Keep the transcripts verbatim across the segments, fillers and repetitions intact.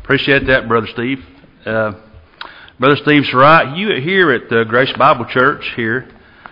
Appreciate that, Brother Steve. Uh, Brother Steve's right. You here at the Grace Bible Church here,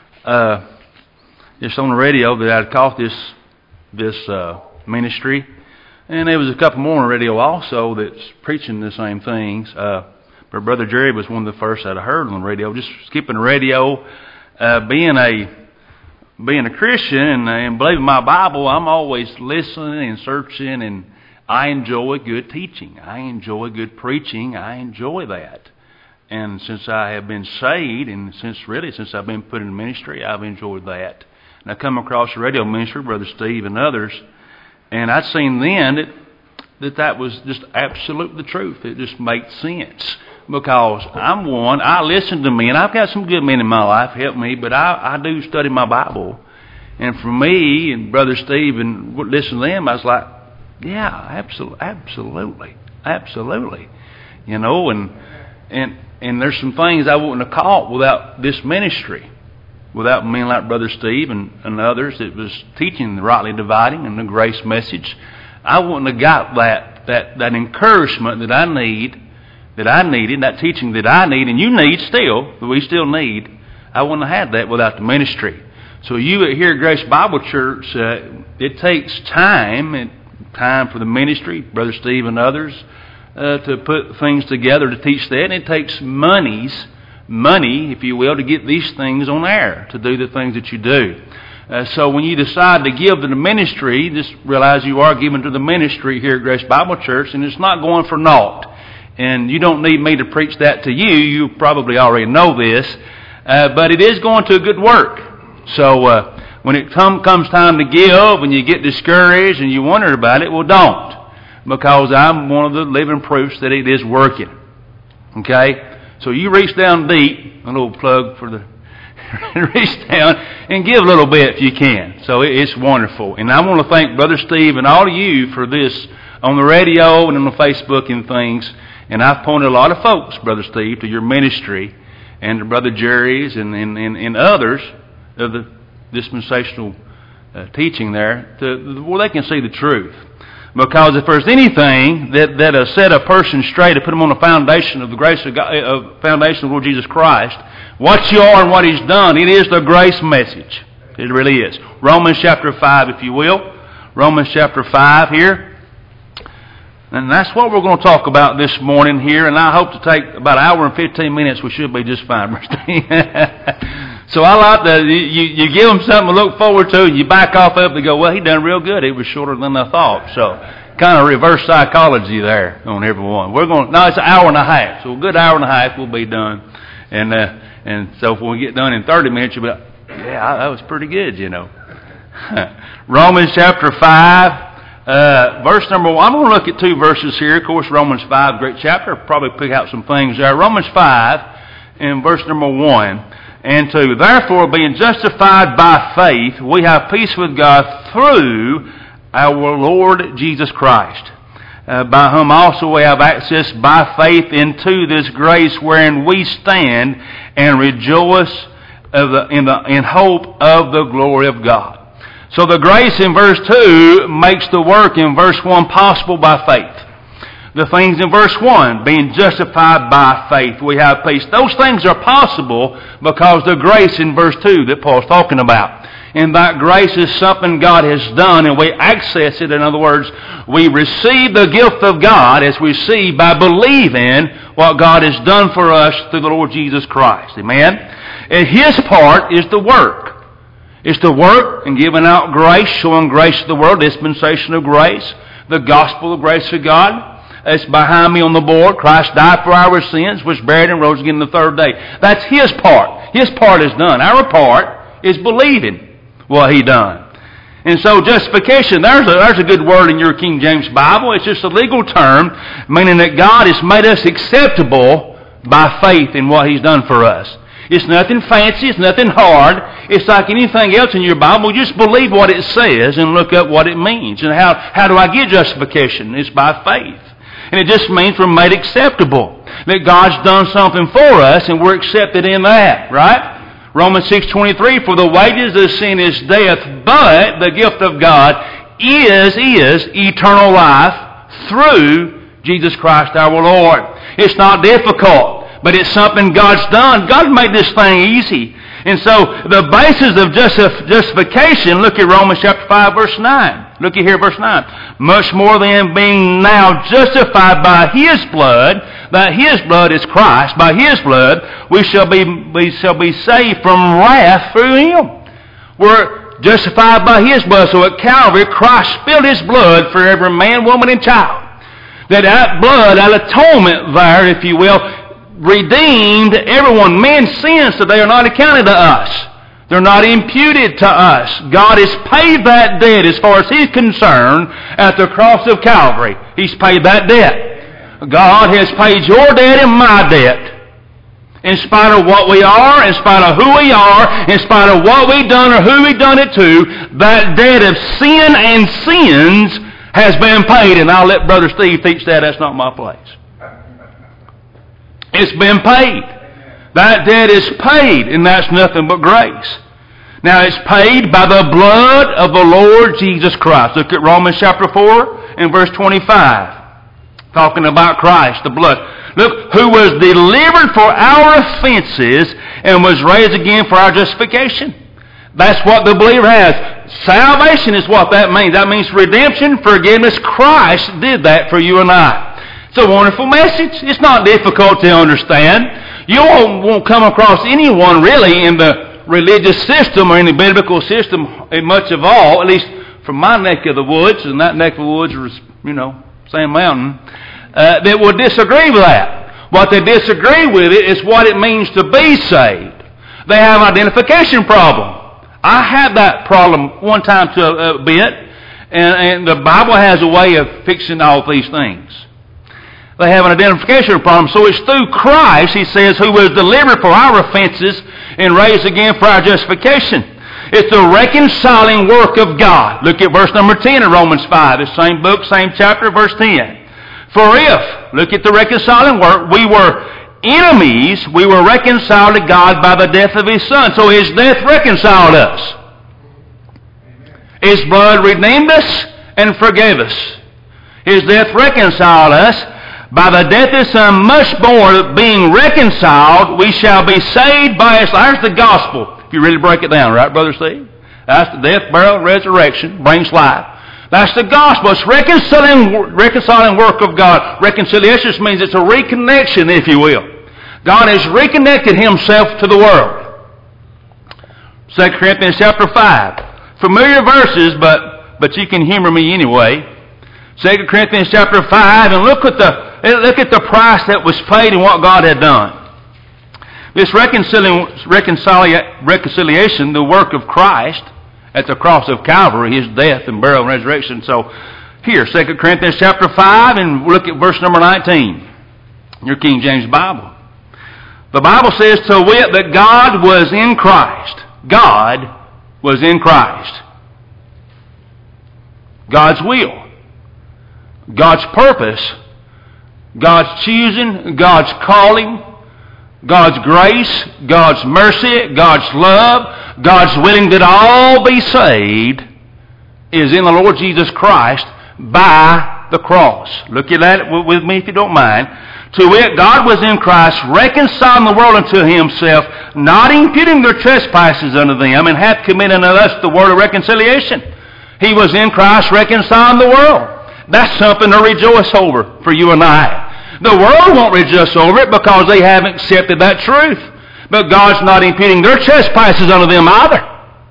uh, just on the radio that I caught this this uh, ministry, and there was a couple more on the radio also that's preaching the same things. Uh, but Brother Jerry was one of the first that I heard on the radio. Just skipping the radio, uh, being a being a Christian and, and believing my Bible, I'm always listening and searching, and I enjoy good teaching. I enjoy good preaching. I enjoy that. And since I have been saved, and since really since I've been put in ministry, I've enjoyed that. And I come across the radio ministry, Brother Steve and others, and I'd seen then that that, that was just absolute the truth. It just made sense. Because I'm one, I listen to men. I've got some good men in my life, help me, but I, I do study my Bible. And for me and Brother Steve and listen to them, I was like, yeah, absolutely, absolutely, absolutely. You know, and and and there's some things I wouldn't have caught without this ministry, without men like Brother Steve and, and others that was teaching the rightly dividing and the grace message. I wouldn't have got that that that encouragement that I need, that I needed, that teaching that I need, and you need still, that we still need. I wouldn't have had that without the ministry. So you here at Grace Bible Church, uh, it takes time and time for the ministry, Brother Steve and others, uh, to put things together to teach that. And it takes monies, money, if you will, to get these things on air, to do the things that you do. Uh, so when you decide to give to the ministry, just realize you are giving to the ministry here at Grace Bible Church, and it's not going for naught. And you don't need me to preach that to you. You probably already know this. Uh, but it is going to a good work. So uh, when it come, comes time to give and you get discouraged and you wonder about it, well, don't. Because I'm one of the living proofs that it is working. Okay? So you reach down deep, a little plug for the, reach down and give a little bit if you can. So it, it's wonderful. And I want to thank Brother Steve and all of you for this on the radio and on the Facebook and things. And I've pointed a lot of folks, Brother Steve, to your ministry and to Brother Jerry's and, and, and, and others of the dispensational uh, teaching there, to, well, they can see the truth. Because if there's anything that that uh, set a person straight, to put them on the foundation of the grace of God, uh, foundation of Lord Jesus Christ, what you are and what He's done, it is the grace message. It really is. Romans chapter five, if you will. Romans chapter five here. And that's what we're going to talk about this morning here. And I hope to take about an hour and fifteen minutes. We should be just fine, So I like that you, you give them something to look forward to, and you back off up and go, well, he done real good. It was shorter than I thought. So kind of reverse psychology there on everyone. We're going. No, it's an hour and a half. So a good hour and a half will be done. And uh, and so when we get done in thirty minutes, you'll be like, yeah, that was pretty good, you know. Romans chapter five. Uh, verse number one, I'm going to look at two verses here. Of course, Romans five, great chapter. I'll probably pick out some things there. Romans five, and verse number one and two. Therefore, being justified by faith, we have peace with God through our Lord Jesus Christ, uh, by whom also we have access by faith into this grace wherein we stand and rejoice of the, in, the, in hope of the glory of God. So the grace in verse two makes the work in verse one possible by faith. The things in verse one, being justified by faith, we have peace. Those things are possible because the grace in verse two that Paul's talking about. And that grace is something God has done, and we access it. In other words, we receive the gift of God as we see by believing what God has done for us through the Lord Jesus Christ. Amen? And His part is the work. It's the work and giving out grace, showing grace to the world, dispensation of grace, the gospel of grace of God. It's behind me on the board. Christ died for our sins, was buried and rose again the third day. That's His part. His part is done. Our part is believing what He done. And so justification, there's a, there's a good word in your King James Bible. It's just a legal term, meaning that God has made us acceptable by faith in what He's done for us. It's nothing fancy. It's nothing hard. It's like anything else in your Bible. Just believe what it says and look up what it means. And how, how do I get justification? It's by faith. And it just means we're made acceptable. That God's done something for us and we're accepted in that. Right? Romans six twenty-three, for the wages of sin is death, but the gift of God is, is eternal life through Jesus Christ our Lord. It's not difficult, but it's something God's done. God made this thing easy. And so the basis of justif- justification, look at Romans chapter five, verse nine. Look at here, verse nine. Much more than being now justified by His blood, that His blood is Christ, by His blood we shall be we shall be saved from wrath through Him. We're justified by His blood. So at Calvary, Christ spilled His blood for every man, woman, and child. That that blood, that atonement there, if you will, redeemed everyone. Men's sins today are not accounted to us. They're not imputed to us. God has paid that debt as far as He's concerned at the cross of Calvary. He's paid that debt. God has paid your debt and my debt. In spite of what we are, in spite of who we are, in spite of what we've done or who we've done it to, that debt of sin and sins has been paid. And I'll let Brother Steve teach that. That's not my place. It's been paid. That debt is paid, and that's nothing but grace. Now, it's paid by the blood of the Lord Jesus Christ. Look at Romans chapter four and verse twenty-five. Talking about Christ, the blood. Look, who was delivered for our offenses and was raised again for our justification. That's what the believer has. Salvation is what that means. That means redemption, forgiveness. Christ did that for you and I. It's a wonderful message. It's not difficult to understand. You won't, won't come across anyone really in the religious system or in the biblical system in much of all, at least from my neck of the woods, and that neck of the woods is, you know, same mountain, uh, that would disagree with that. What they disagree with it is what it means to be saved. They have an identification problem. I had that problem one time to a, a bit, and, and the Bible has a way of fixing all these things. They have an identification problem. So it's through Christ, he says, who was delivered for our offenses and raised again for our justification. It's the reconciling work of God. Look at verse number ten in Romans five. The same book, same chapter, verse ten. For if, look at the reconciling work, we were enemies, we were reconciled to God by the death of His Son. So His death reconciled us. His blood redeemed us and forgave us. His death reconciled us. By the death of His Son, much more being reconciled, we shall be saved by His life. That's the gospel, if you really break it down, right, Brother Steve? That's the death, burial, and resurrection, brings life. That's the gospel. It's reconciling, reconciling work of God. Reconciliation means it's a reconnection, if you will. God has reconnected Himself to the world. Second Corinthians chapter five. Familiar verses, but, but you can humor me anyway. Second Corinthians chapter five, and look at the look at the price that was paid and what God had done. This reconciliation, reconciliation, the work of Christ at the cross of Calvary, His death and burial and resurrection. So here, Second Corinthians chapter five, and look at verse number nineteen. Your King James Bible. The Bible says, to wit, that God was in Christ. God was in Christ. God's will. God's purpose, God's choosing, God's calling, God's grace, God's mercy, God's love, God's willing that all be saved is in the Lord Jesus Christ by the cross. Look at that with me if you don't mind. To wit, God was in Christ, reconciling the world unto Himself, not imputing their trespasses unto them, and hath committed unto us the word of reconciliation. He was in Christ reconciling the world. That's something to rejoice over for you and I. The world won't rejoice over it because they haven't accepted that truth. But God's not imputing their trespasses unto them either.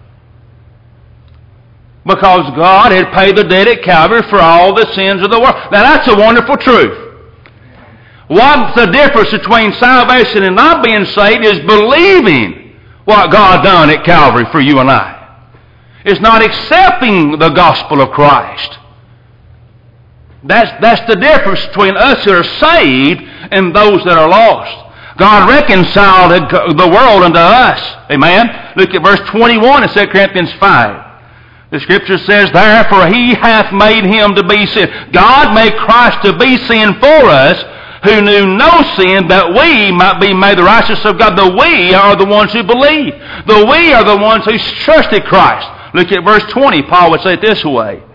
Because God had paid the debt at Calvary for all the sins of the world. Now that's a wonderful truth. What's the difference between salvation and not being saved is believing what God done at Calvary for you and I. It's not accepting the gospel of Christ. That's, that's the difference between us who are saved and those that are lost. God reconciled the world unto us. Amen? Look at verse twenty-one in Second Corinthians five. The Scripture says, therefore He hath made Him to be sin. God made Christ to be sin for us, who knew no sin, that we might be made the righteousness of God. The we are the ones who believe. The we are the ones who trusted Christ. Look at verse twenty. Paul would say it this way.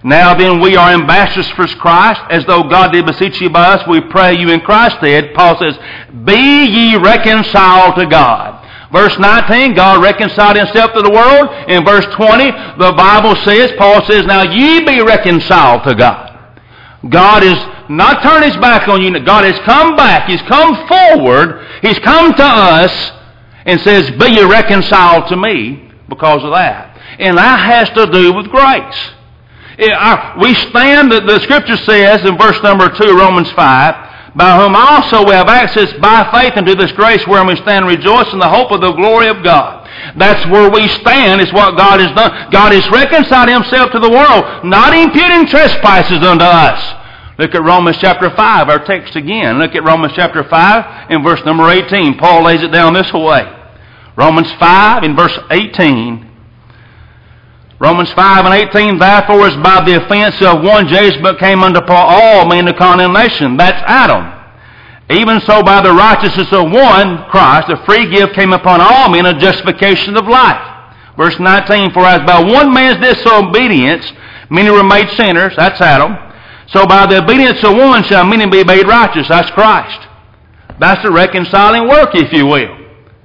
Now then, we are ambassadors for Christ, as though God did beseech you by us. We pray you in Christ's stead. Paul says, be ye reconciled to God. Verse nineteen, God reconciled himself to the world. In verse twenty, the Bible says, Paul says, now ye be reconciled to God. God is not turned his back on you. God has come back. He's come forward. He's come to us and says, be ye reconciled to me because of that. And that has to do with grace. We stand, the Scripture says in verse number two, Romans five, by whom also we have access by faith into this grace wherein we stand and rejoice in the hope of the glory of God. That's where we stand, is what God has done. God has reconciled himself to the world, not imputing trespasses unto us. Look at Romans chapter five, our text again. Look at Romans chapter five in verse number eighteen. Paul lays it down this way. Romans five in verse eighteen. Romans five and eighteen, therefore as by the offense of one judgment came unto all men to condemnation. That's Adam. Even so by the righteousness of one, Christ, a free gift came upon all men, a justification of life. Verse nineteen, for as by one man's disobedience many were made sinners, that's Adam, so by the obedience of one shall many be made righteous, that's Christ. That's the reconciling work, if you will.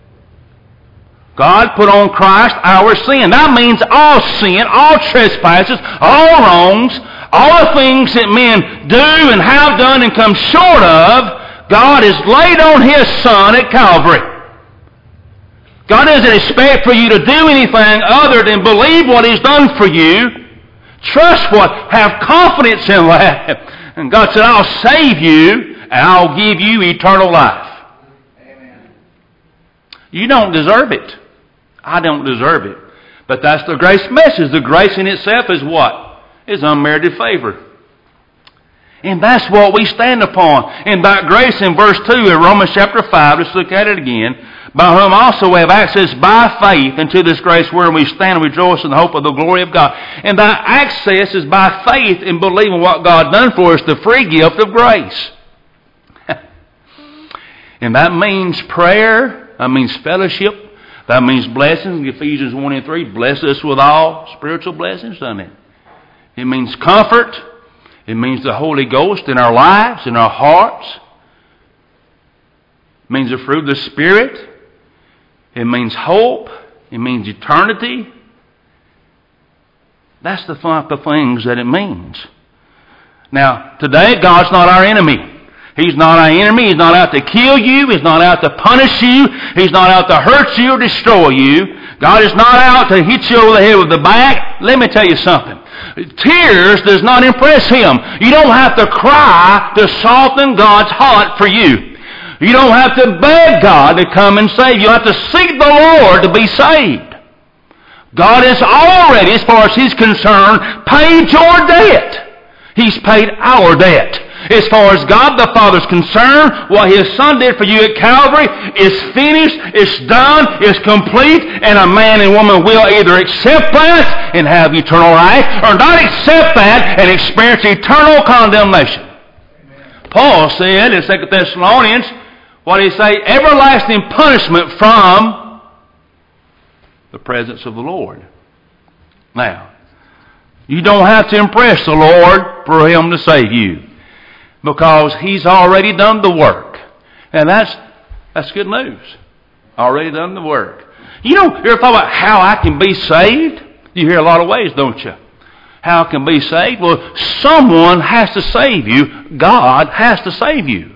God put on Christ our sin. That means all sin, all trespasses, all wrongs, all the things that men do and have done and come short of, God has laid on his Son at Calvary. God doesn't expect for you to do anything other than believe what he's done for you. Trust what, have confidence in that. And God said, I'll save you and I'll give you eternal life. Amen. You don't deserve it. I don't deserve it. But that's the grace message. The grace in itself is what? Is unmerited favor. And that's what we stand upon. And by grace in verse two in Romans chapter five, let's look at it again. By whom also we have access by faith into this grace wherein we stand and rejoice in the hope of the glory of God. And that access is by faith in believing what God done for us, the free gift of grace. And that means prayer. That means fellowship. That means blessings. Ephesians one and three, bless us with all spiritual blessings, doesn't it? It means comfort. It means the Holy Ghost in our lives, in our hearts. It means the fruit of the Spirit. It means hope. It means eternity. That's the type of things that it means. Now, today, God's not our enemy. He's not our enemy. He's not out to kill you. He's not out to punish you. He's not out to hurt you or destroy you. God is not out to hit you over the head with the back. Let me tell you something. Tears does not impress him. You don't have to cry to soften God's heart for you. You don't have to beg God to come and save you. You have to seek the Lord to be saved. God has already, as far as he's concerned, paid your debt. He's paid our debt. As far as God the Father is concerned, what his Son did for you at Calvary is finished, it's done, it's complete, and a man and woman will either accept that and have eternal life, or not accept that and experience eternal condemnation. Amen. Paul said in Second Thessalonians, what did he say? Everlasting punishment from the presence of the Lord. Now, you don't have to impress the Lord for him to save you, because he's already done the work. And that's that's good news. Already done the work. You know, you ever thought about how I can be saved? You hear a lot of ways, don't you? How I can be saved? Well, someone has to save you. God has to save you.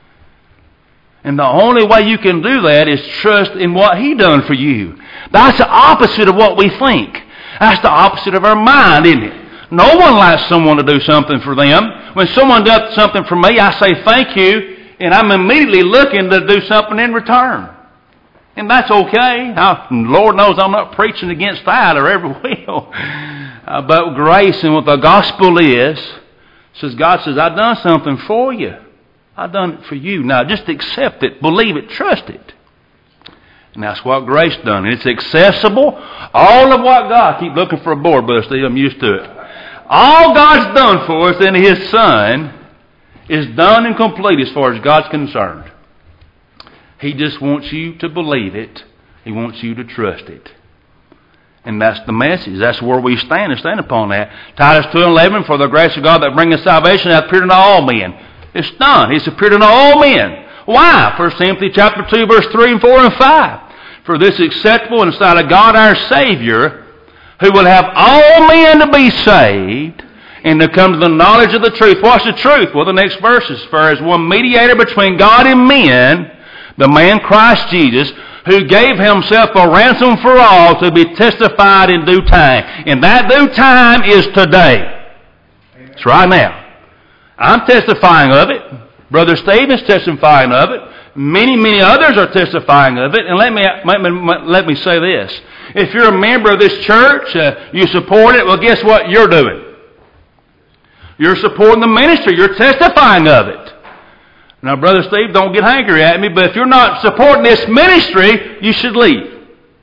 And the only way you can do that is trust in what he done for you. That's the opposite of what we think. That's the opposite of our mind, isn't it? No one likes someone to do something for them. When someone does something for me, I say thank you, and I'm immediately looking to do something in return. And that's okay. Now, Lord knows I'm not preaching against that or ever will. Uh, but grace and what the gospel is, says God says, I've done something for you. I've done it for you. Now, just accept it, believe it, trust it. And that's what grace done. It's accessible. All of what God, keep looking for a board, Brother Steve, I'm used to it. All God's done for us in his Son is done and complete as far as God's concerned. He just wants you to believe it. He wants you to trust it. And that's the message. That's where we stand and stand upon that. Titus two and eleven, for the grace of God that bringeth salvation hath appeared unto all men. It's done. It's appeared unto all men. Why? First Timothy chapter two, verse three and four and five. For this acceptable in the sight of God our Savior, who will have all men to be saved and to come to the knowledge of the truth. What's the truth? Well, the next verses. For as one mediator between God and men, the man Christ Jesus, who gave himself a ransom for all to be testified in due time. And that due time is today. It's right now. I'm testifying of it. Brother Steve is testifying of it. Many, many others are testifying of it. And let me, let me, let me say this. If you're a member of this church, uh, you support it, well, guess what you're doing? You're supporting the ministry. You're testifying of it. Now, Brother Steve, don't get angry at me, but if you're not supporting this ministry, you should leave.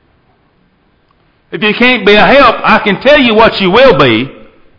If you can't be a help, I can tell you what you will be.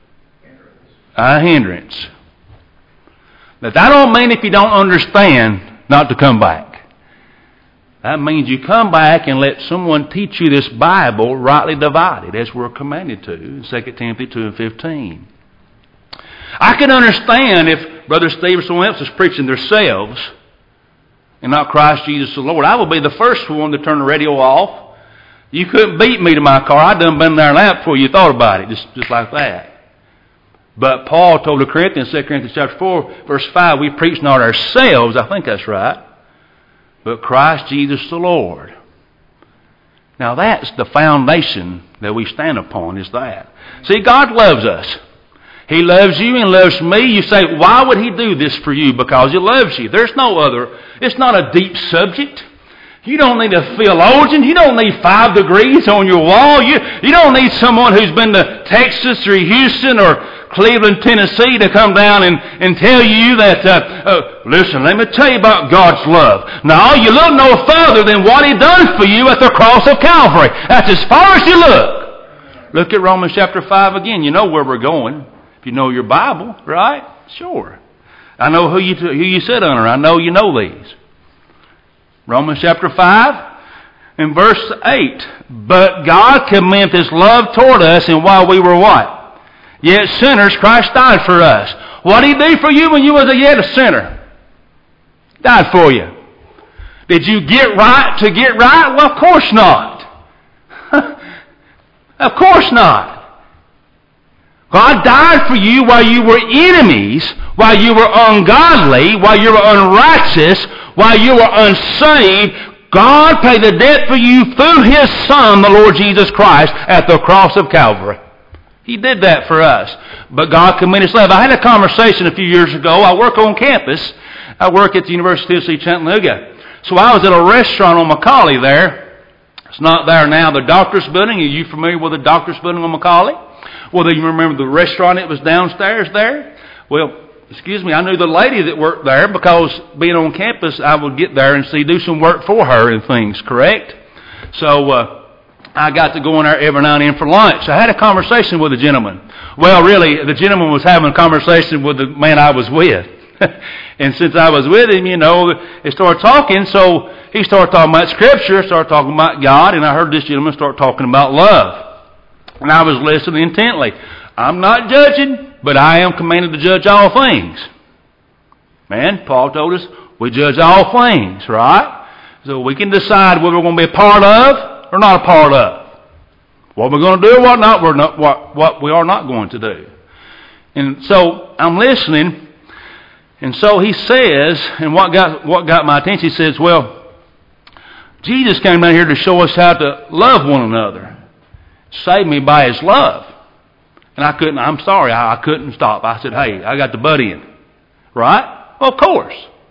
A hindrance. But that don't mean if you don't understand not to come back. That means you come back and let someone teach you this Bible rightly divided, as we're commanded to in Second Timothy two and fifteen. I can understand if Brother Steve or someone else is preaching themselves and not Christ Jesus the Lord. I will be the first one to turn the radio off. You couldn't beat me to my car. I done been there and out before you thought about it, just, just like that. But Paul told the Corinthians, Second Corinthians chapter four, verse five, we preach not ourselves, I think that's right, but Christ Jesus the Lord. Now that's the foundation that we stand upon, is that. See, God loves us. He loves you and loves me. You say, why would He do this for you? Because He loves you. There's no other. It's not a deep subject. You don't need a theologian. You don't need five degrees on your wall. You, you don't need someone who's been to Texas or Houston or Cleveland, Tennessee to come down and, and tell you that, uh, uh, listen, let me tell you about God's love. Now, you look no further than what He done for you at the cross of Calvary. That's as far as you look. Look at Romans chapter five again. You know where we're going. If you know your Bible, right? Sure. I know who you, who you sit under. I know you know these. Romans chapter five and verse eight. But God commendeth His love toward us, and while we were what? Yet sinners, Christ died for us. What did He do for you when you was a yet a sinner? Died for you. Did you get right to get right? Well, of course not. Of course not. God died for you while you were enemies, while you were ungodly, while you were unrighteous, while you were unsaved. God paid the debt for you through His Son, the Lord Jesus Christ, at the cross of Calvary. He did that for us. But God commended His love. I had a conversation a few years ago. I work on campus. I work at the University of Tennessee, Chattanooga. So I was at a restaurant on Macaulay there. It's not there now. The doctor's building. Are you familiar with the doctor's building on Macaulay? Well, do you remember the restaurant that was downstairs there? Well, excuse me, I knew the lady that worked there because being on campus, I would get there and see do some work for her and things, correct? So uh, I got to go in there every now and then for lunch. I had a conversation with a gentleman. Well, really, the gentleman was having a conversation with the man I was with. And since I was with him, you know, he started talking, so he started talking about Scripture, started talking about God, and I heard this gentleman start talking about love. And I was listening intently. I'm not judging, but I am commanded to judge all things. Man, Paul told us we judge all things, right? So we can decide whether we're going to be a part of or not a part of. What we're going to do or what not, we're not what, what we are not going to do. And so I'm listening, and so he says, and what got what got my attention, he says, well, Jesus came down here to show us how to love one another. Saved me by His love. And I couldn't, I'm sorry, I, I couldn't stop. I said, hey, I got to butt in. Right? Well, of course.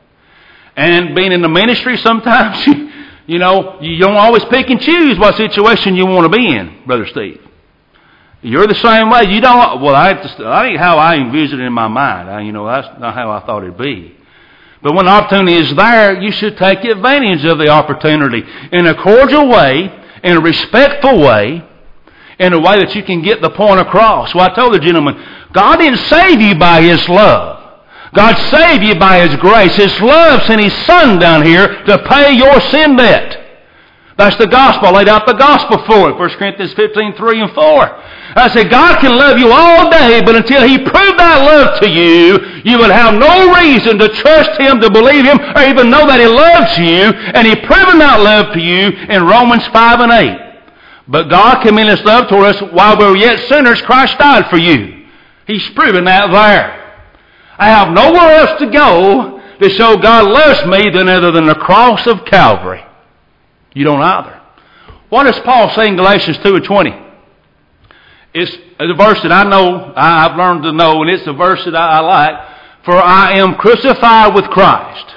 And being in the ministry, sometimes, you, you know, you don't always pick and choose what situation you want to be in, Brother Steve. You're the same way. You don't, well, I, that ain't how I envisioned it in my mind. I, you know, that's not how I thought it'd be. But when the opportunity is there, you should take advantage of the opportunity in a cordial way, in a respectful way, in a way that you can get the point across. Well, I told the gentleman, God didn't save you by His love. God saved you by His grace. His love sent His Son down here to pay your sin debt. That's the gospel. I laid out the gospel for it. First Corinthians fifteen, three and four. I said, God can love you all day, but until He proved that love to you, you would have no reason to trust Him, to believe Him, or even know that He loves you. And He proven that love to you in Romans five and eight. But God commended His love toward us while we were yet sinners, Christ died for you. He's proven that there. I have nowhere else to go to show God loves me than other than the cross of Calvary. You don't either. What does Paul say in Galatians two and twenty? It's a verse that I know, I've learned to know, and it's a verse that I like. For I am crucified with Christ.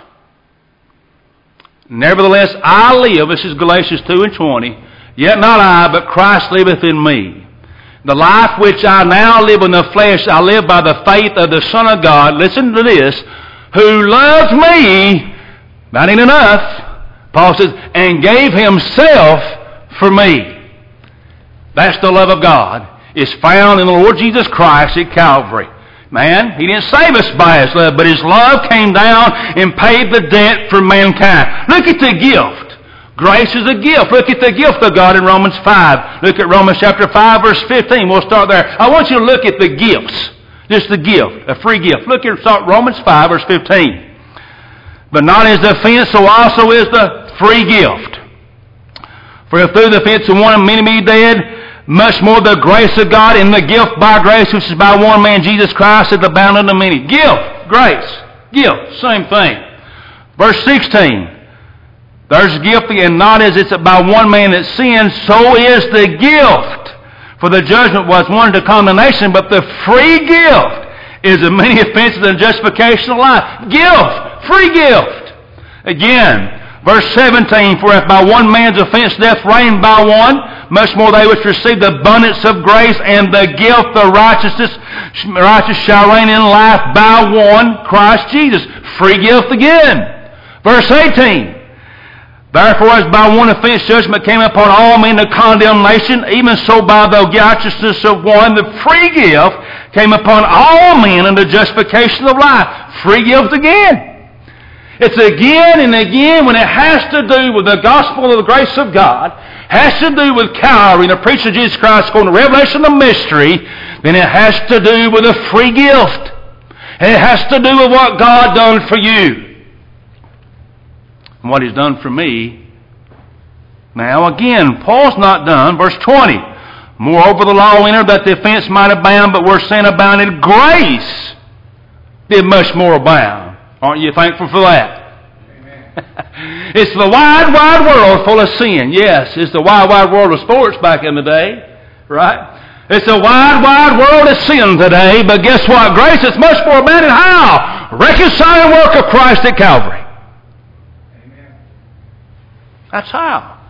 Nevertheless, I live, this is Galatians two and twenty, yet not I, but Christ liveth in me. The life which I now live in the flesh, I live by the faith of the Son of God, listen to this, who loved me, not ain't enough, Paul says, and gave Himself for me. That's the love of God. It's found in the Lord Jesus Christ at Calvary. Man, He didn't save us by His love, but His love came down and paid the debt for mankind. Look at the gift. Grace is a gift. Look at the gift of God in Romans five. Look at Romans chapter five, verse fifteen. We'll start there. I want you to look at the gifts. Just the gift, a free gift. Look at start Romans five, verse fifteen. But not as the offense, so also is the free gift. For if through the offense of one many be dead, much more the grace of God and the gift by grace, which is by one man, Jesus Christ, hath abounded unto many. Gift, grace, gift, same thing. Verse sixteen. There's a gift, and not as it's by one man that sins, so is the gift. For the judgment was one to condemnation, but the free gift is of many offenses and justification of life. Gift, free gift. Again, verse seventeen, for if by one man's offense death reigned by one, much more they which receive the abundance of grace and the gift of righteousness, righteous shall reign in life by one, Christ Jesus. Free gift again. Verse eighteen, therefore as by one offense judgment came upon all men to condemnation, even so by the righteousness of one, the free gift came upon all men unto justification of life. Free gift again. It's again and again when it has to do with the gospel of the grace of God, has to do with Calvary and the preaching of Jesus Christ going to revelation of mystery, then it has to do with a free gift. And it has to do with what God done for you. And what He's done for me. Now again, Paul's not done. Verse twenty. Moreover the law entered that the offense might abound, but where sin abounded, grace did much more abound. Aren't you thankful for that? Amen. It's the wide, wide world full of sin. Yes, it's the wide, wide world of sports back in the day. Right? It's a wide, wide world of sin today. But guess what? Grace is much more abundant. How? Reconciling work of Christ at Calvary. Amen. That's how.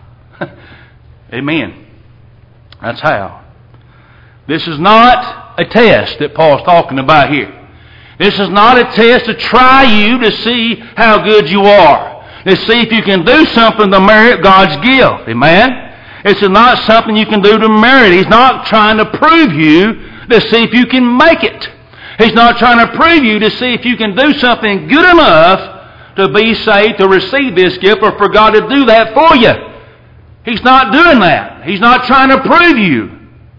Amen. That's how. This is not a test that Paul's talking about here. This is not a test to try you to see how good you are. To see if you can do something to merit God's gift. Amen? It's not something you can do to merit. He's not trying to prove you to see if you can make it. He's not trying to prove you to see if you can do something good enough to be saved, to receive this gift, or for God to do that for you. He's not doing that. He's not trying to prove you.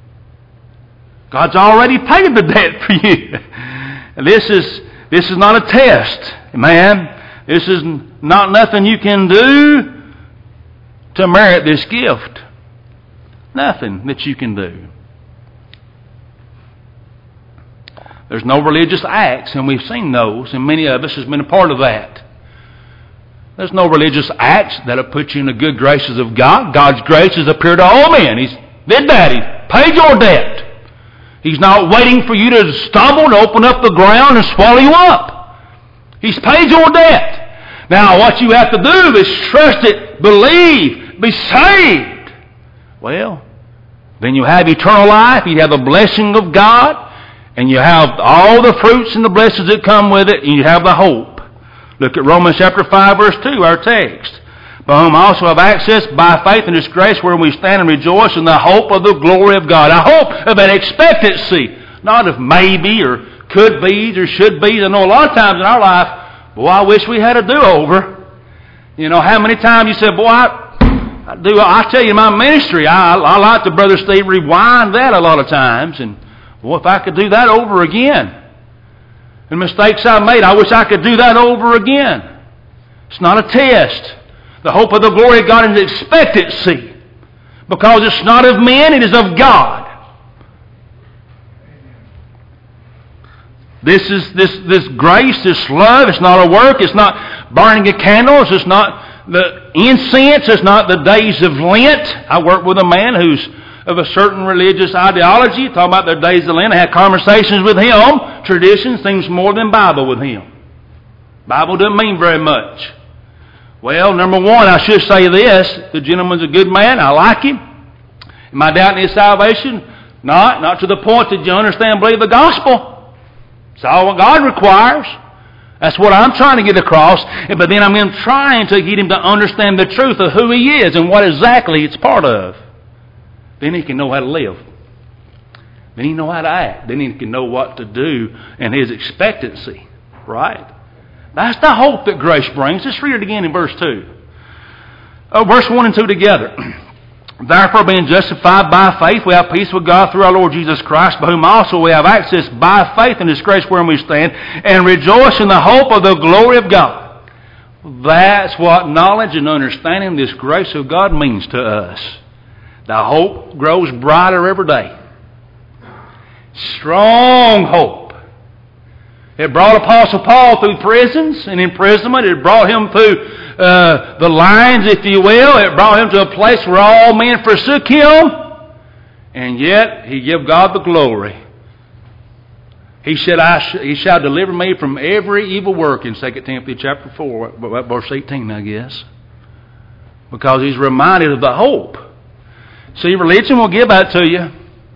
God's already paid the debt for you. This is this is not a test, man. This is not nothing you can do to merit this gift. Nothing that you can do. There's no religious acts, and we've seen those, and many of us has been a part of that. There's no religious acts that'll put you in the good graces of God. God's grace has appeared to all men. He's did that. He paid your debt. He's not waiting for you to stumble to open up the ground and swallow you up. He's paid your debt. Now what you have to do is trust it, believe, be saved. Well, then you have eternal life. You have the blessing of God. And you have all the fruits and the blessings that come with it. And you have the hope. Look at Romans chapter five, verse two, our text. By whom also have access by faith in His grace, where we stand and rejoice in the hope of the glory of God. A hope of an expectancy, not of maybe or could be or should be. I know a lot of times in our life, boy, I wish we had a do-over. You know, how many times you said, boy, I, I do. I tell you, my ministry, I, I like to, Brother Steve, rewind that a lot of times. And, well, if I could do that over again. The mistakes I made, I wish I could do that over again. It's not a test. The hope of the glory of God is expectancy. Because it's not of men, it is of God. This is this this grace, this love. It's not a work. It's not burning of candles. It's not the incense. It's not the days of Lent. I work with a man who's of a certain religious ideology, talking about their days of Lent. I had conversations with him. Tradition seems more than Bible with him. Bible doesn't mean very much. Well, number one, I should say this. The gentleman's a good man. I like him. Am I doubting his salvation? Not. Not to the point that you understand and believe the gospel. It's all what God requires. That's what I'm trying to get across. But then I'm trying to get him to understand the truth of who he is and what exactly it's part of. Then he can know how to live. Then he can know how to act. Then he can know what to do in his expectancy. Right? That's the hope that grace brings. Let's read it again in verse two. Oh, verse one and two together. Therefore, being justified by faith, we have peace with God through our Lord Jesus Christ, by whom also we have access by faith in this grace wherein we stand, and rejoice in the hope of the glory of God. That's what knowledge and understanding this grace of God means to us. The hope grows brighter every day. Strong hope. It brought Apostle Paul through prisons and imprisonment. It brought him through uh, the lines, if you will. It brought him to a place where all men forsook him. And yet, he gave God the glory. He said, I sh- He shall deliver me from every evil work in Second Timothy chapter four, verse eighteen, I guess. Because he's reminded of the hope. See, religion will give that to you.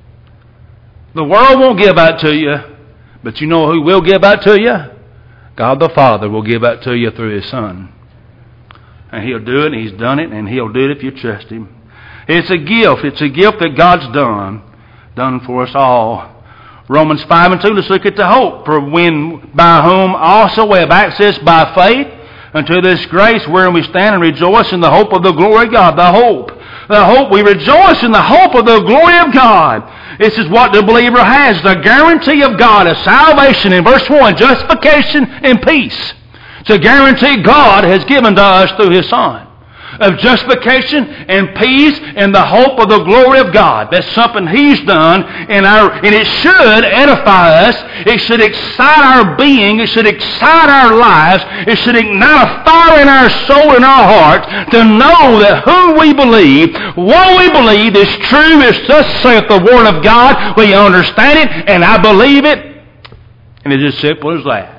The world won't give that to you. But you know who will give that to you? God the Father will give that to you through His Son. And He'll do it, and He's done it, and He'll do it if you trust Him. It's a gift. It's a gift that God's done. Done for us all. Romans five and two, let's look at the hope. For when by whom also we have access by faith unto this grace wherein we stand and rejoice in the hope of the glory of God. The hope. The hope. We rejoice in the hope of the glory of God. This is what the believer has. The guarantee of God of salvation in verse one. Justification and peace. It's a guarantee God has given to us through His Son. Of justification and peace and the hope of the glory of God. That's something He's done, and our and it should edify us. It should excite our being. It should excite our lives. It should ignite a fire in our soul and our heart to know that who we believe, what we believe is true. Is thus saith the Word of God. We understand it, and I believe it, and it's as simple as that.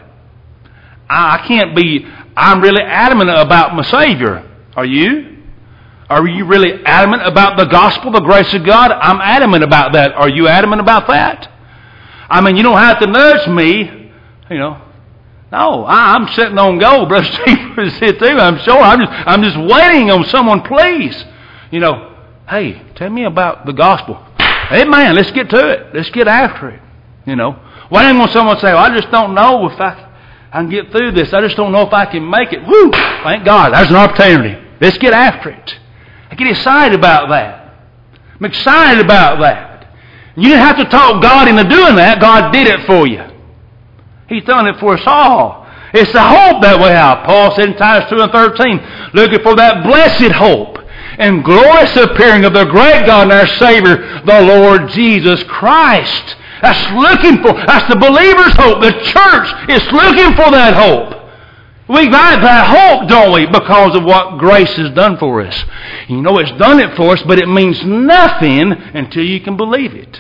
I can't be. I'm really adamant about my Savior. Are you? Are you really adamant about the gospel, the grace of God? I'm adamant about that. Are you adamant about that? I mean, you don't have to nudge me, you know. No, I, I'm sitting on gold, Brother Steve sit too. I'm sure. I'm just, I'm just waiting on someone, please. You know, hey, tell me about the gospel. Hey, man, let's get to it. Let's get after it. You know, waiting on someone to say, well, I just don't know if I, I can get through this. I just don't know if I can make it. Woo! Thank God. There's an opportunity. Let's get after it. I get excited about that. I'm excited about that. You didn't have to talk God into doing that. God did it for you. He's done it for us all. It's the hope that we have. Paul said in Titus two and thirteen, looking for that blessed hope and glorious appearing of the great God and our Savior, the Lord Jesus Christ. That's looking for, that's the believer's hope. The church is looking for that hope. We got that hope, don't we? Because of what grace has done for us. You know it's done it for us, but it means nothing until you can believe it.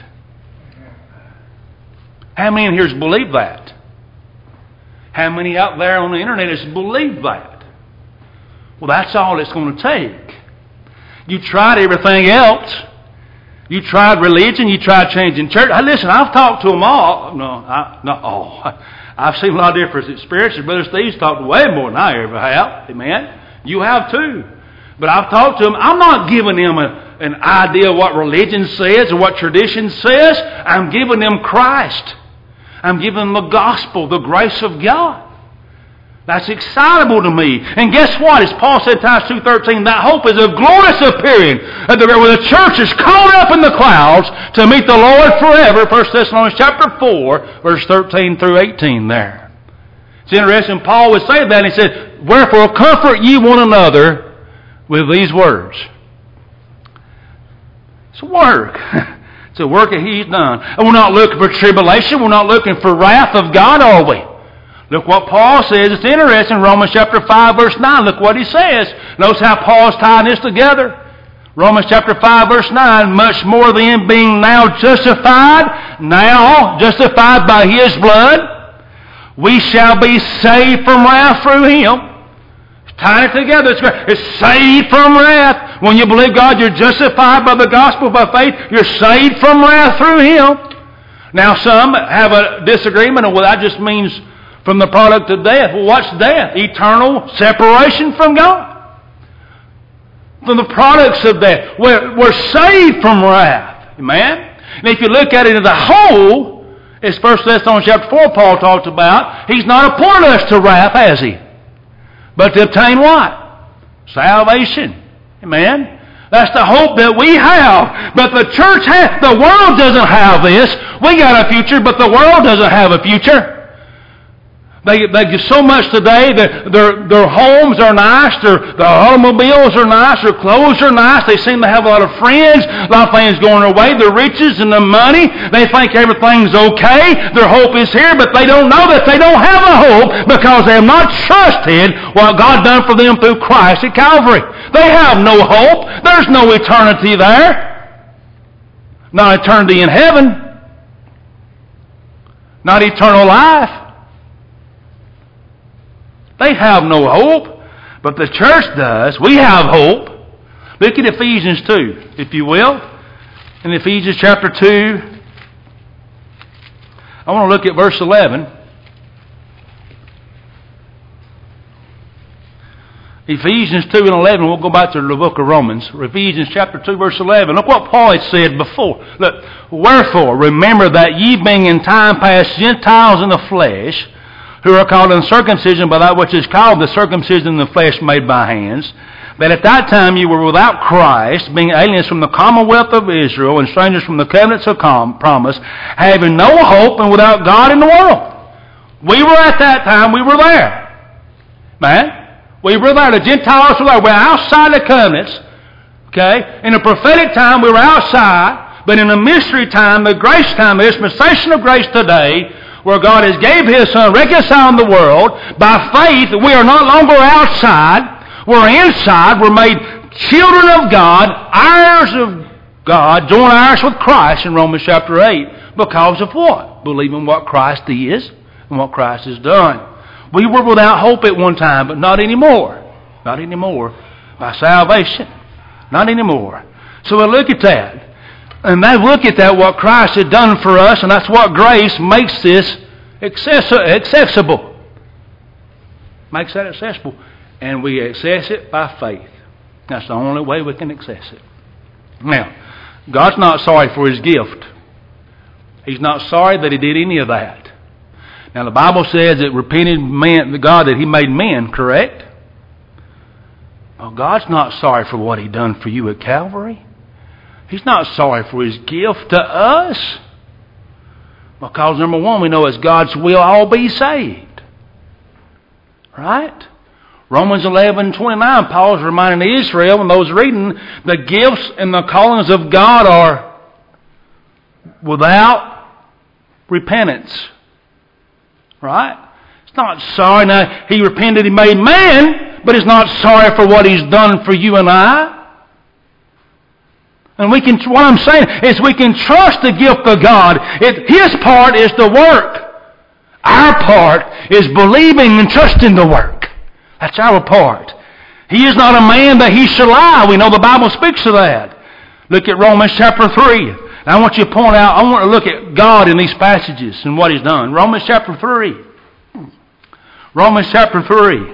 How many in here has believed that? How many out there on the internet has believed that? Well, that's all it's going to take. You tried everything else. You tried religion. You tried changing church. Hey, listen, I've talked to them all. No, I, no, oh. I've seen a lot of different experiences. Brother Steve's talked way more than I ever have. Amen. You have too. But I've talked to him. I'm not giving them a, an idea of what religion says or what tradition says. I'm giving them Christ. I'm giving them the gospel, the grace of God. That's excitable to me. And guess what? As Paul said in Titus two thirteen, that hope is a glorious appearing at the, where the church is caught up in the clouds to meet the Lord forever. First Thessalonians chapter four, verse thirteen through eighteen there. It's interesting. Paul would say that. He said, wherefore comfort ye one another with these words. It's a work. It's a work that He's done. And we're not looking for tribulation. We're not looking for wrath of God, are we? Look what Paul says. It's interesting. Romans chapter five, verse nine. Look what he says. Notice how Paul's tying this together. Romans chapter five, verse nine. Much more than being now justified, now justified by His blood, we shall be saved from wrath through Him. Tying it together. It's, it's saved from wrath. When you believe God, you're justified by the gospel by faith. You're saved from wrath through Him. Now some have a disagreement. Well, that just means from the product of death. Well, what's death? Eternal separation from God. From the products of death. We're, we're saved from wrath. Amen? And if you look at it as a whole, as First Thessalonians chapter four Paul talks about, He's not appointed us to wrath, has He? But to obtain what? Salvation. Amen? That's the hope that we have. But the church has, the world doesn't have this. We got a future, but the world doesn't have a future. They, they do so much today that their, their homes are nice, their, their automobiles are nice, their clothes are nice. They seem to have a lot of friends, a lot of things going their way, the riches and the money. They think everything's okay. Their hope is here, but they don't know that they don't have a hope because they have not trusted what God done for them through Christ at Calvary. They have no hope. There's no eternity there. Not eternity in heaven. Not eternal life. They have no hope, but the church does. We have hope. Look at Ephesians two, if you will. In Ephesians chapter two, I want to look at verse eleven. Ephesians two and eleven, we'll go back to the book of Romans. Ephesians chapter two, verse eleven. Look what Paul had said before. Look, wherefore, remember that ye being in time past Gentiles in the flesh, who are called uncircumcision by that which is called the circumcision in the flesh made by hands, that at that time you were without Christ, being aliens from the commonwealth of Israel and strangers from the covenants of com- promise, having no hope and without God in the world. We were at that time, we were there. Man, we were there. The Gentiles were there. We're outside the covenants. Okay? In a prophetic time, we were outside. But in a mystery time, the grace time, the dispensation of grace today, where God has gave His Son, reconciling the world, by faith, we are no longer outside. We're inside. We're made children of God, heirs of God, joint heirs with Christ in Romans chapter eight. Because of what? Believing what Christ is and what Christ has done. We were without hope at one time, but not anymore. Not anymore. By salvation. Not anymore. So we look at that. And they look at that, what Christ had done for us, and that's what grace makes this accessible. Makes that accessible. And we access it by faith. That's the only way we can access it. Now, God's not sorry for His gift. He's not sorry that He did any of that. Now, the Bible says it repented man, the God that He made men, correct? Well, God's not sorry for what He done for you at Calvary. He's not sorry for His gift to us. Because, number one, we know it's God's will all be saved. Right? Romans eleven twenty-nine, Paul's reminding Israel and those reading, the gifts and the callings of God are without repentance. Right? It's not sorry. Now, He repented, He made man, but He's not sorry for what He's done for you and I. And we can, what I'm saying is we can trust the gift of God. It, His part is the work. Our part is believing and trusting the work. That's our part. He is not a man that He shall lie. We know the Bible speaks of that. Look at Romans chapter three. Now I want you to point out, I want to look at God in these passages and what He's done. Romans chapter three. Romans chapter three.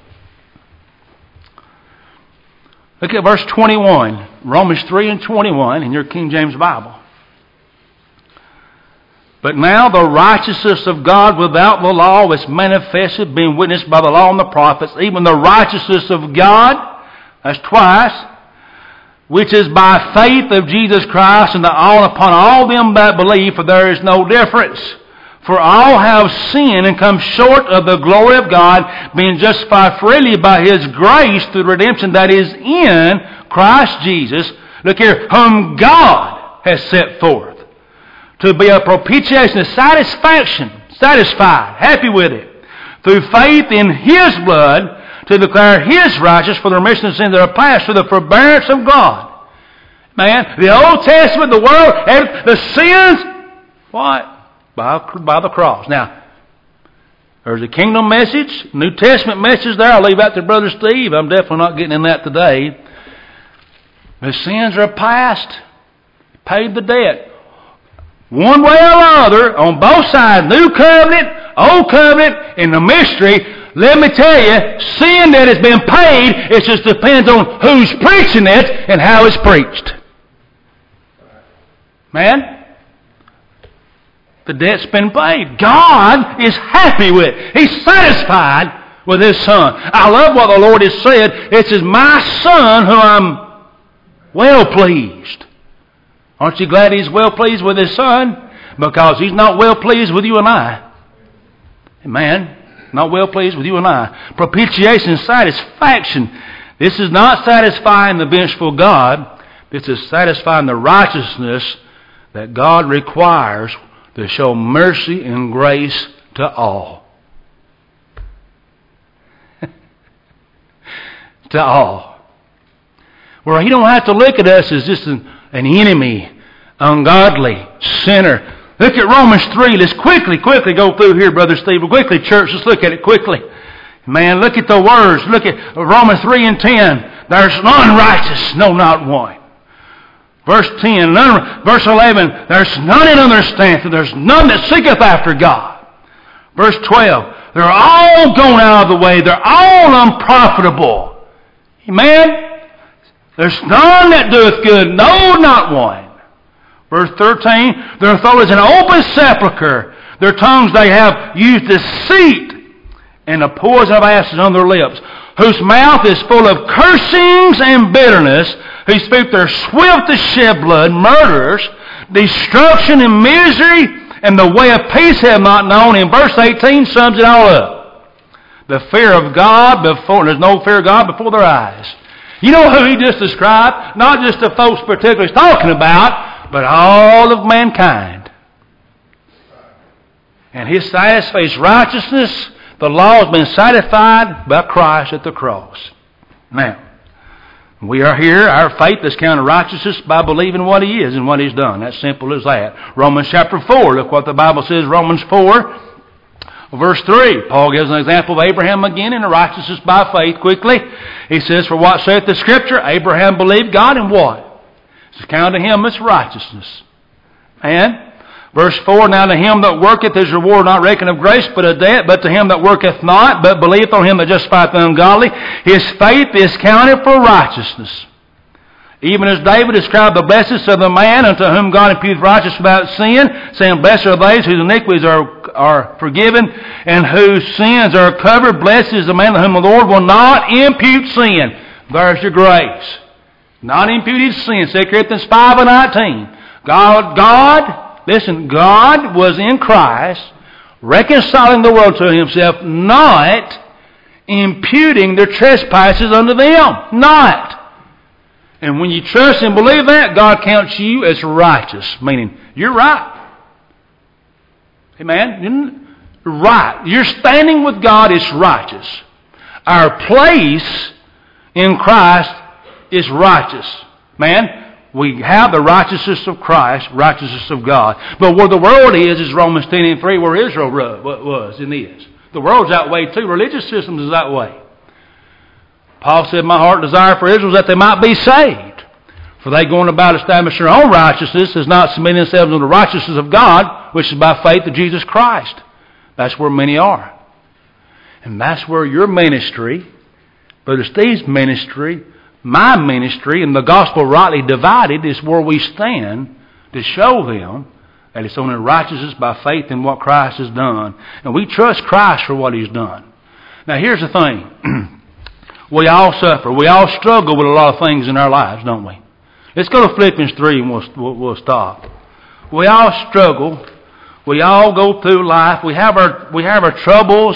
Look at verse twenty-one. Romans three and twenty-one in your King James Bible. But now the righteousness of God without the law is manifested, being witnessed by the law and the prophets, even the righteousness of God, that's twice, which is by faith of Jesus Christ, and the all upon all them that believe, for there is no difference. For all have sinned and come short of the glory of God, being justified freely by His grace through redemption that is in Christ Jesus. Look here, whom God has set forth to be a propitiation, a satisfaction, satisfied, happy with it, through faith in His blood, to declare His righteousness for the remission of sins that are past, to the forbearance of God. Man, the Old Testament, the world, the sins, what? By, by the cross. Now, there's a kingdom message, New Testament message there. I'll leave that to Brother Steve. I'm definitely not getting in that today. The sins are past. Paid the debt. One way or another, on both sides, New Covenant, Old Covenant, and the mystery, let me tell you, sin that has been paid, it just depends on who's preaching it and how it's preached. Man, the debt's been paid. God is happy with it. He's satisfied with His Son. I love what the Lord has said. It says, my Son who I'm well pleased. Aren't you glad He's well pleased with His Son? Because He's not well pleased with you and I. Amen. Not well pleased with you and I. Propitiation, satisfaction. This is not satisfying the vengeful God. This is satisfying the righteousness that God requires to show mercy and grace to all. To all. Where He don't have to look at us as just an, an enemy, ungodly, sinner. Look at Romans three. Let's quickly, quickly go through here, Brother Steve. Quickly, church, let's look at it quickly. Man, look at the words. Look at Romans three and ten. There's none righteous, no, not one. Verse ten, none, verse eleven, there's none that understandeth, there's none that seeketh after God. Verse twelve, they're all gone out of the way, they're all unprofitable. Amen? There's none that doeth good, no, not one. Verse thirteen, their throat is an open sepulchre, their tongues they have used deceit, and the poison of ashes on their lips, whose mouth is full of cursings and bitterness, whose feet are swift to shed blood, murderers, destruction and misery, and the way of peace have not known. In verse eighteen sums it all up. The fear of God before, there's no fear of God before their eyes. You know who he just described? Not just the folks particularly he's talking about, but all of mankind. And his satisfied his righteousness, the law has been satisfied by Christ at the cross. Now, we are here, our faith is counted righteousness by believing what He is and what He's done. That's simple as that. Romans chapter four, look what the Bible says, Romans four, verse three. Paul gives an example of Abraham again in the righteousness by faith quickly. He says, for what saith the Scripture? Abraham believed God, and what? It's counted to him as righteousness. And verse four, now to him that worketh his reward not reckoned of grace, but of debt, but to him that worketh not, but believeth on him that justifieth the ungodly, his faith is counted for righteousness. Even as David described the blessings of the man unto whom God imputeth righteousness without sin, saying, blessed are they whose iniquities are, are forgiven, and whose sins are covered. Blessed is the man to whom the Lord will not impute sin. There's your grace. Not imputed sin. Second Corinthians five and nineteen. God, God, Listen, God was in Christ, reconciling the world to Himself, not imputing their trespasses unto them. Not. And when you trust and believe that, God counts you as righteous, meaning you're right. Amen? You're right. You're standing with God is righteous. Our place in Christ is righteous. Man, we have the righteousness of Christ, righteousness of God. But where the world is, is Romans ten and three, where Israel was and is. The world's that way too. Religious systems is that way. Paul said, my heart desire for Israel is that they might be saved. For they going about establishing their own righteousness is not submitting themselves to the righteousness of God, which is by faith of Jesus Christ. That's where many are. And that's where your ministry, Brother Steve's ministry, my ministry, and the gospel rightly divided is where we stand to show them That it's only righteousness by faith in what Christ has done. And we trust Christ for what He's done. Now here's the thing. We all suffer. We all struggle with a lot of things in our lives, don't we? Let's go to Philippians three and we'll, we'll, we'll stop. We all struggle. We all go through life. We have our, we have our troubles.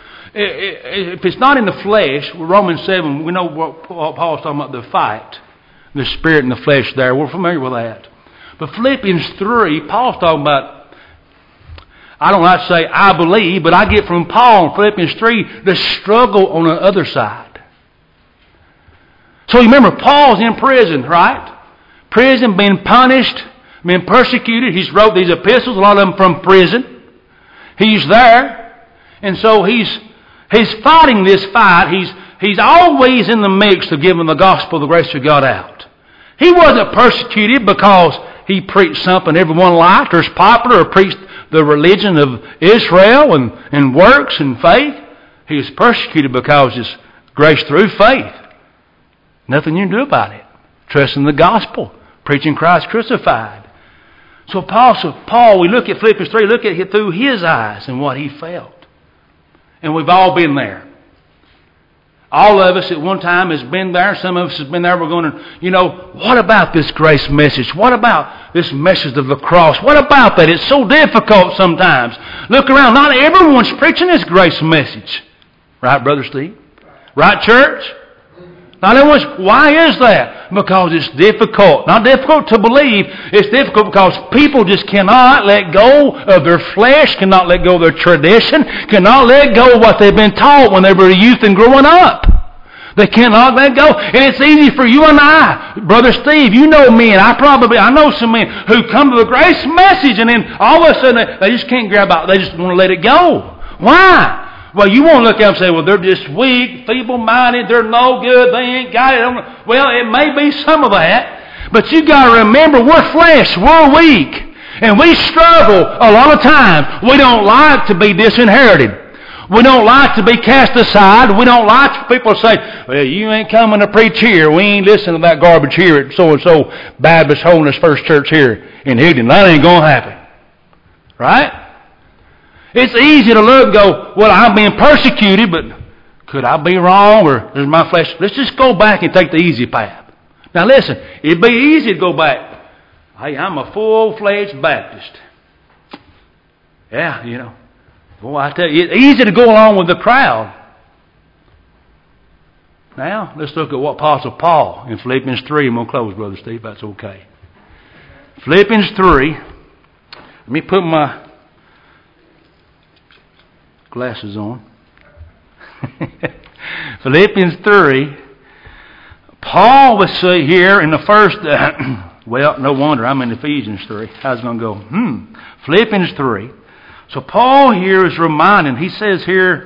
If it's not in the flesh, Romans seven, we know what Paul's talking about, the fight. The spirit and the flesh there. We're familiar with that. But Philippians three, Paul's talking about, I don't like to say I believe, but I get from Paul in Philippians three, the struggle on the other side. So you remember, Paul's in prison, right? Prison, being punished, being persecuted. He's wrote these epistles, a lot of them from prison. He's there. And so he's he's fighting this fight. He's he's always in the mix of giving the gospel, the grace of God out. He wasn't persecuted because he preached something everyone liked or is popular or preached the religion of Israel and, and works and faith. He was persecuted because it's grace through faith. Nothing you can do about it. Trusting the gospel. Preaching Christ crucified. So Paul, so Paul, we look at Philippians three, look at it through his eyes and what he felt. And we've all been there. All of us at one time has been there. Some of us has been there. We're going to, you know, what about this grace message? What about this message of the cross? What about that? It's so difficult sometimes. Look around. Not everyone's preaching this grace message. Right, Brother Steve? Right, church? Not everyone's. Why is that? Because it's difficult. Not difficult to believe. It's difficult because people just cannot let go of their flesh, cannot let go of their tradition, cannot let go of what they've been taught when they were a youth and growing up. They cannot let go. And it's easy for you and I. Brother Steve, you know me, and I probably, I know some men who come to the grace message and then all of a sudden they, they just can't grab out. They just want to let it go. Why? Well, you won't look at them and say, well, they're just weak, feeble-minded, they're no good, they ain't got it. Well, it may be some of that, but you got to remember, we're flesh, we're weak, and we struggle a lot of times. We don't like to be disinherited. We don't like to be cast aside. We don't like for people to say, well, you ain't coming to preach here. We ain't listening to that garbage here at so-and-so Baptist Holiness First Church here in Higdon. That ain't going to happen. Right? It's easy to look and go, well, I'm being persecuted, but could I be wrong or is my flesh? Let's just go back and take the easy path. Now listen, it'd be easy to go back. Hey, I'm a full-fledged Baptist. Yeah, you know. Boy, I tell you, it's easy to go along with the crowd. Now, let's look at what Apostle Paul in Philippians three, I'm going to close, Brother Steve, that's okay. Philippians three, let me put my glasses on. Philippians three. Paul was say here in the first, uh, well, no wonder, I'm in Ephesians three. I was going to go, hmm. Philippians three. So Paul here is reminding, he says here,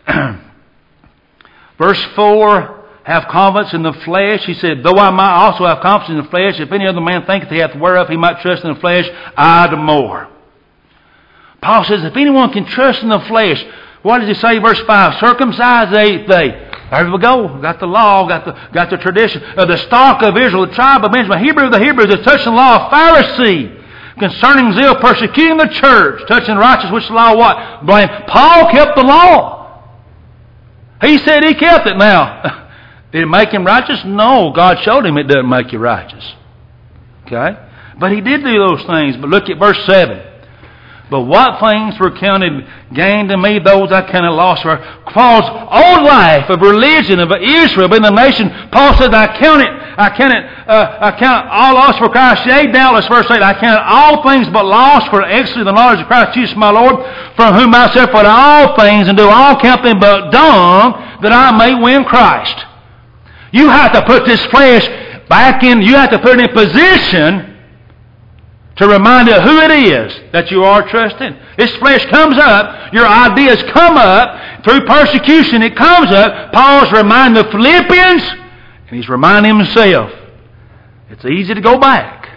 verse four, have confidence in the flesh. He said, though I might also have confidence in the flesh, if any other man thinketh he hath whereof he might trust in the flesh, I the more. Paul says, if anyone can trust in the flesh, what does he say, verse five? Circumcised the eighth day. There we go. Got the law, got the got the tradition. Of the stock of Israel, the tribe of Benjamin, Hebrew of the Hebrews, the touching law of Pharisee, concerning zeal, persecuting the church, touching righteousness, which the law what? Blame. Paul kept the law. He said he kept it. Now, did it make him righteous? No. God showed him it doesn't make you righteous. Okay? But he did do those things. But look at verse seven. But what things were counted gain to me, those I counted loss for. Paul's old life of religion, of Israel, being the nation, Paul said, I count it, I count it, uh, I count all loss for Christ. Yea, doubtless, verse eight, I count all things but loss for excellency the knowledge of Christ Jesus my Lord, from whom I suffer all things, and do all count them but dung, that I may win Christ. You have to put this flesh back in, you have to put it in position to remind you who it is that you are trusting. This flesh comes up. Your ideas come up. Through persecution, it comes up. Paul's reminding the Philippians, and he's reminding himself. It's easy to go back.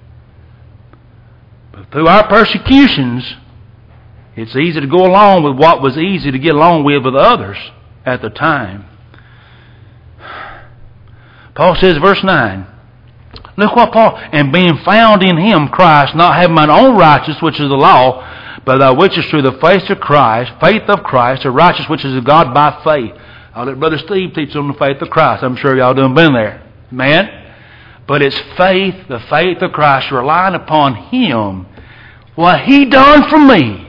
But through our persecutions, it's easy to go along with what was easy to get along with with others at the time. Paul says, verse nine, Look what Paul, and being found in Him, Christ, not having mine own righteousness, which is the law, but that which is through the faith of Christ, faith of Christ, the righteousness which is of God by faith. I'll let Brother Steve teach on the faith of Christ. I'm sure y'all done been there. Man. But it's faith, the faith of Christ, relying upon Him. What He done for me.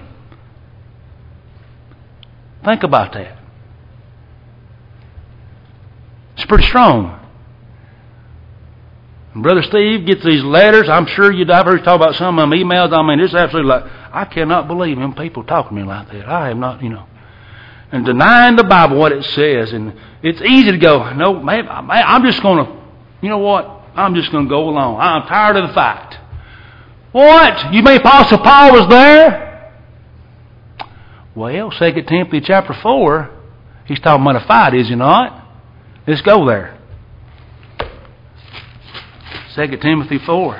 Think about that. It's pretty strong. And Brother Steve gets these letters. I'm sure you've heard talk about some of them emails. I mean, it's absolutely like, I cannot believe them people talk to me like that. I am not, you know. And denying the Bible, what it says. And it's easy to go, no, man, I'm just going to, you know what? I'm just going to go along. I'm tired of the fight. What? You mean Apostle Paul was there? Well, Second Timothy chapter four, he's talking about a fight, is he not? Let's go there. Second Timothy four.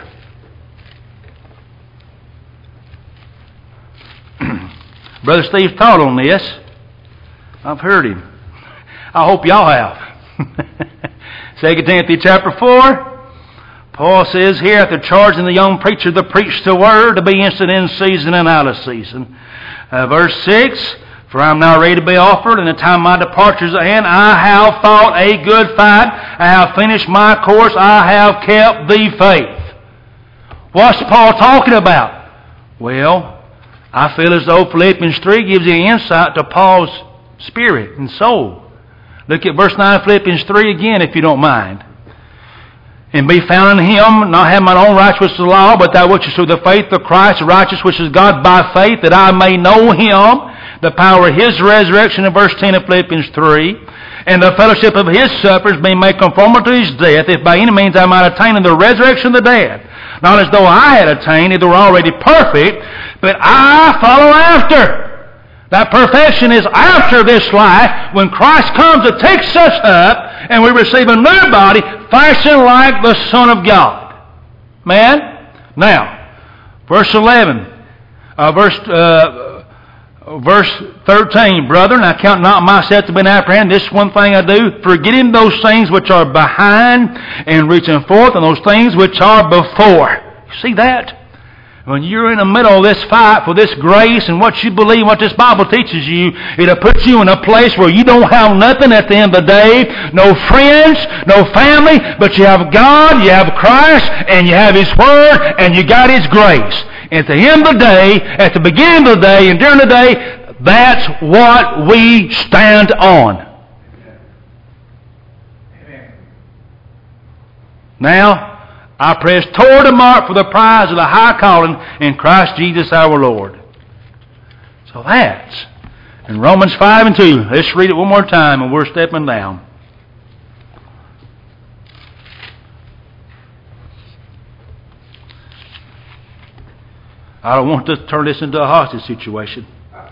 Brother Steve taught on this. I've heard him. I hope y'all have. Second Timothy chapter four. Paul says here, after charging the young preacher to preach the word, to be instant in season and out of season. Uh, verse six, for I am now ready to be offered, and the time of my departure is at hand. I have fought a good fight. I have finished my course. I have kept the faith. What's Paul talking about? Well, I feel as though Philippians three gives you insight to Paul's spirit and soul. Look at verse nine of Philippians three again, if you don't mind. And be found in Him, not having mine own righteousness of the law, but that which is through the faith of Christ, the righteousness which is God by faith, that I may know Him, the power of His resurrection in verse ten of Philippians three, and the fellowship of His sufferings, being made conformable to His death, if by any means I might attain in the resurrection of the dead. Not as though I had attained, either were already perfect, but I follow after. That perfection is after this life, when Christ comes and takes us up, and we receive a new body, fashioned like the Son of God. Man? Now, verse eleven, uh, verse uh, verse thirteen, brethren, I count not myself to be apprehended. This one thing I do, forgetting those things which are behind, and reaching forth on those things which are before. You see that? When you're in the middle of this fight for this grace and what you believe, what this Bible teaches you, it'll put you in a place where you don't have nothing at the end of the day. No friends, no family, but you have God, you have Christ, and you have His Word, and you got His grace. At the end of the day, at the beginning of the day, and during the day, that's what we stand on. Amen. Now, I press toward the mark for the prize of the high calling in Christ Jesus our Lord. So that's in Romans five and two. Let's read it one more time and we're stepping down. I don't want to turn this into a hostage situation.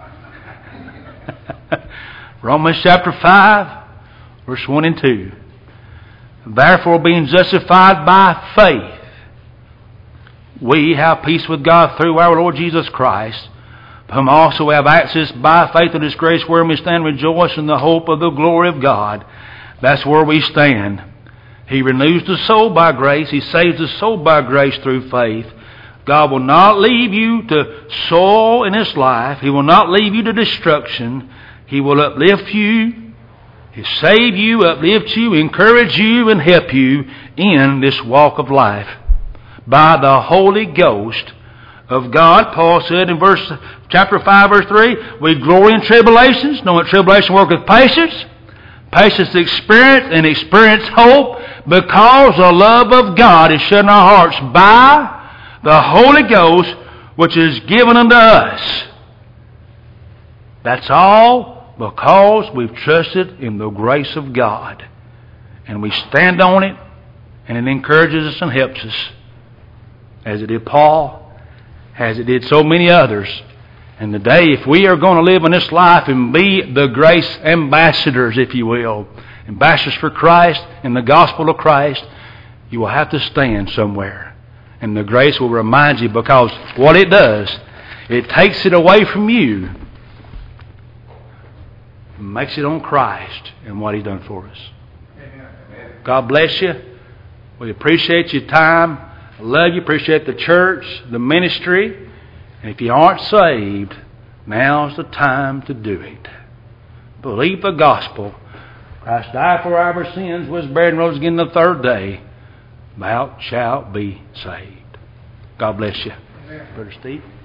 Romans chapter five, verse one and two. Therefore, being justified by faith, we have peace with God through our Lord Jesus Christ, whom also have access by faith to this grace wherein we stand, rejoice in the hope of the glory of God. That's where we stand. He renews the soul by grace. He saves the soul by grace through faith. God will not leave you to sorrow in this life. He will not leave you to destruction. He will uplift you. He'll save you, uplift you, encourage you, and help you in this walk of life. By the Holy Ghost of God, Paul said in verse chapter five, verse three, we glory in tribulations, knowing tribulation worketh patience. Patience experience, and experience hope, because the love of God is shed in our hearts by the Holy Ghost, which is given unto us. That's all. Because we've trusted in the grace of God. And we stand on it. And it encourages us and helps us. As it did Paul. As it did so many others. And today, if we are going to live in this life and be the grace ambassadors, if you will. Ambassadors for Christ and the gospel of Christ. You will have to stand somewhere. And the grace will remind you, because what it does, it takes it away from you. Makes it on Christ and what He's done for us. God bless you. We appreciate your time. I love you. Appreciate the church, the ministry. And if you aren't saved, now's the time to do it. Believe the gospel. Christ died for our sins, was buried, and rose again the third day. Thou shalt be saved. God bless you. Amen. Brother Steve.